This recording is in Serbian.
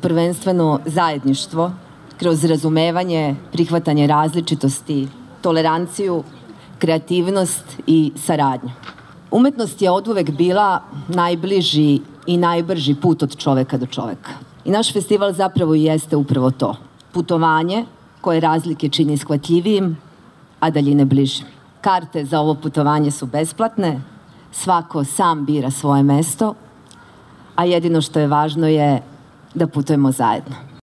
prvenstveno zajedništvo, kroz razumevanje, prihvatanje različitosti, toleranciju, kreativnost i saradnju. Umetnost je oduvek bila najbliži i najbrži put od čoveka do čoveka. I naš festival zapravo i jeste upravo to. Putovanje koje razlike čini shvatljivijim, a daljine bližim. Karte za ovo putovanje su besplatne, svako sam bira svoje mesto, a jedino što je važno je da putujemo zajedno.